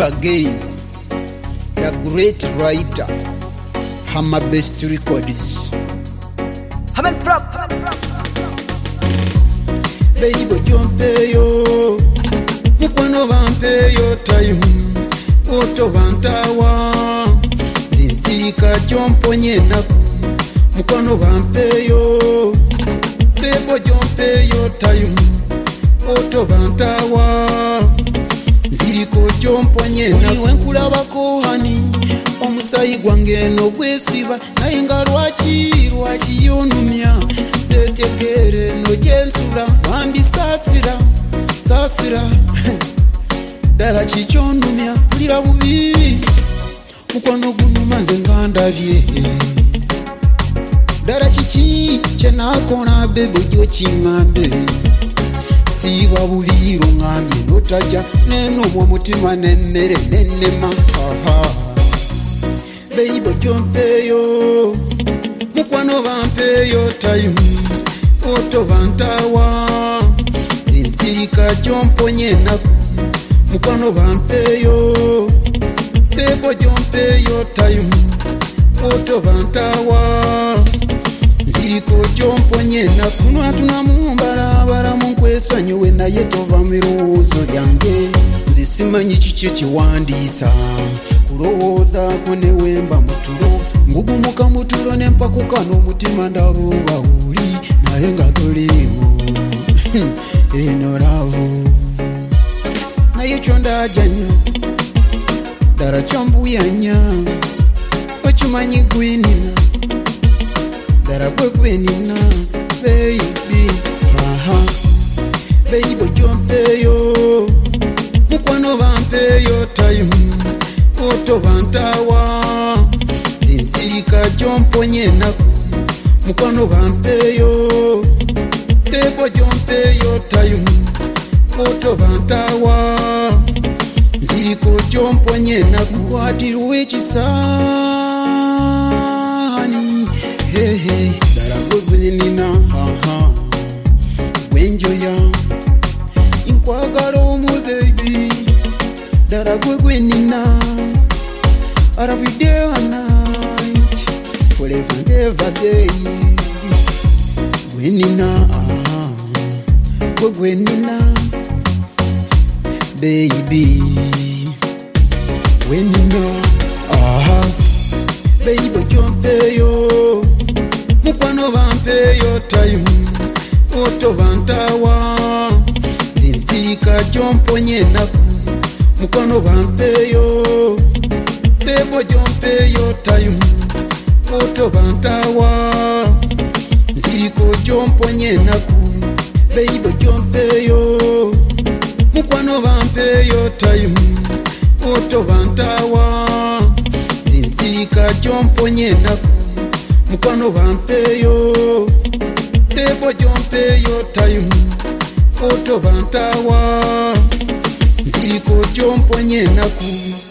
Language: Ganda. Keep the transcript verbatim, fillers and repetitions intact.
Never Again, the great writer, Hammer Best Records. Hammer Prop. Baby jompeyo, mukwano bampeyo time, oto bantawa, zinsika jomponye naku, mukwano bampeyo, bebo jompeyo time, oto bantawa, ziriko jomponye naku. Wenkulabako hani, omusayi gwange no gwesiba, naye nga lwaki lwaki yonumya, setegere no jensula, wambi sasira sasira dala chichonumya, kulira bubi mukwano gunuma nze nga ndabye, dala chichi kyenakona bebe ojjo kingambe, siba bubiro ngambye notaja nenumwa omutima nemmere nennema. Baby jompeyo, mukwano bampeyo time, oto bantawa, zinsika jomponye naku, mukwano bampeyo, bebo jompeyo time, oto bantawa, ziriko jomponye naku. Nwatuna mumbala bara munkwesonyiwe naye tova mirowoozo lyange, nze simanyi kiki ekiwandiisa kulowooza ko newemba mutulo, ngugumuka mutulo nempakuka n'omutima ndabuba uli naye nga toliimu eno laavu, naye kyo ndajanya ddala kyombuyanya, okimanyi gwenina ddala gwe gwenina baby. Aha baby jompeyo, mukwano bampeyo time, oto bantawa, zinsika jomponye naku, mukwano bampeyo, bebo jompeyo time, oto bantawa, ziriko jomponye naku. Kwatirwe ekisahani hehe, dala gwe gwenina haha, gwenjoya nkwagala omu baby, dala gwe gwenina every day and night, forever and ever day, gwenina gwe gwenina baby, gwenina aha. Baby jompeyo, mukwano bampeyo time, oto bantawa, zinsika jomponye naku, mukwano bampeyo, bebo jompeyo time, oto bantawa, ziriko jomponye naku. Baby jompeyo, mukwano bampeyo time, oto bantawa, zinsika jomponye naku, mukwano bampeyo, bebo jompeyo time, oto bantawa, ziriko jomponye naku.